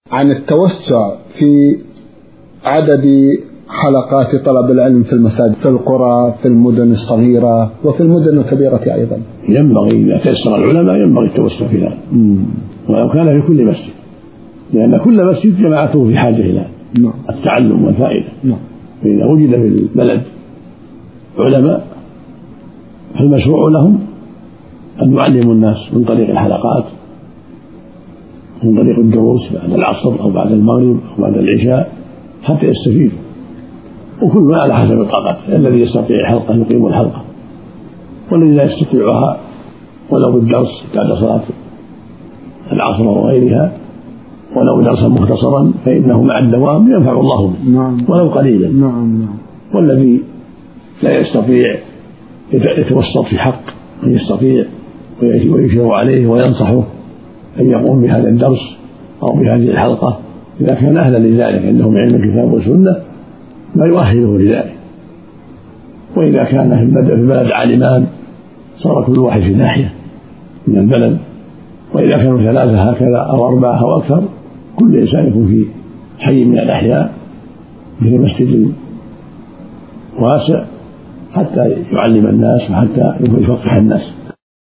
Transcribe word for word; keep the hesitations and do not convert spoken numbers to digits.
عن التوسع في عدد حلقات طلب العلم في المساجد في القرى في المدن الصغيرة وفي المدن الكبيرة أيضا. ينبغي إذا تيسر العلماء ينبغي التوسع في ذلك ولو كان في كل مسجد، لأن كل مسجد جماعته في حاجة إلى التعلم والفائدة. فإذا وجد في البلد علماء فالمشروع لهم أن يعلموا الناس من طريق الحلقات، من طريق الدروس بعد العصر أو بعد المغرب أو بعد العشاء حتى يستفيدوا، وكل ما على حسب الطاقة. الذي يستطيع حلقة يقيم الحلقة، والذي لا يستطيعها ولو بالدرس بعد صلاة العصر وغيرها ولو درسا مختصرا فإنه مع الدوام ينفع الله به ولو قليلا. والذي لا يستطيع يتوسط في حق من يستطيع ويشير عليه وينصحه أن يقوم بهذا الدرس أو بهذه الحلقة إذا كان أهلا لذلك عنده من علم الكتاب والسنة ما يؤهله لذلك. وإذا كان في البلد عالمان صار كل واحد في ناحية من البلد، وإذا كانوا ثلاثة هكذا أو أربعة أو أكثر كل إنسان يكون في حي من الأحياء في مسجد واسع حتى يعلم الناس وحتى يفقه الناس.